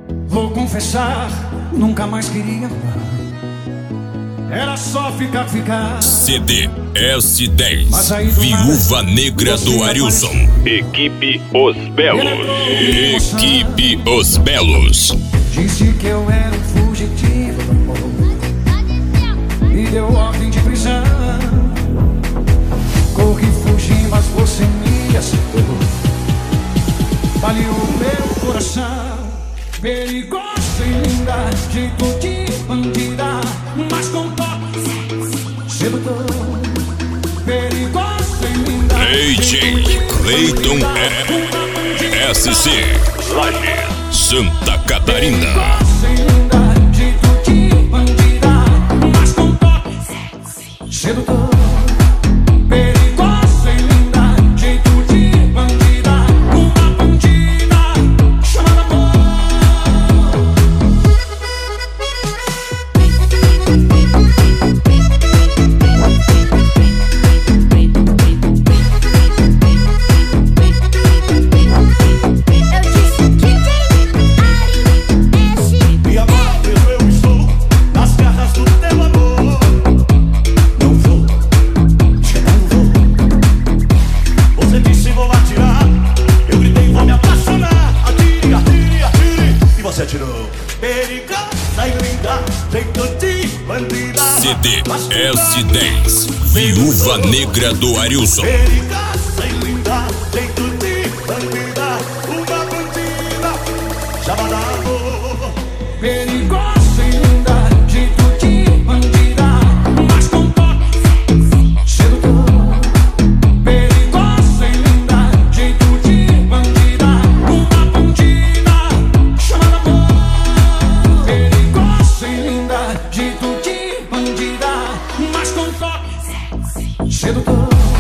Vou confessar, nunca mais queria amar. Era só ficar. CD S10, Viúva Negra do Arilson. Equipe Os Belos. Equipe Os Belos. Disse que eu era um fugitivo do amor e deu ordem de prisão. Corri, fugi, mas você me aceitou. Baleou meu coração. Perigosa e linda, jeito de bandida, mas com toque sedutor. Perigosa e linda, DJ Clayton SC, Laje, Santa Catarina. Perigosa e linda, jeito de bandida, mas com toque sedutor. Perigosa e linda, jeito de bandida, uma bandida chamada amor. CD S10, Viúva Negra do Arilson. Perigosa e linda, jeito de bandida, uma bandida chamada amor. Perigosa e linda, jeito de bandida, mas com toque sedutor. Perigosa e linda, jeito de bandida, uma bandida chamada amor. Perigosa e linda, jeito de bandida, mas com toque sedutor.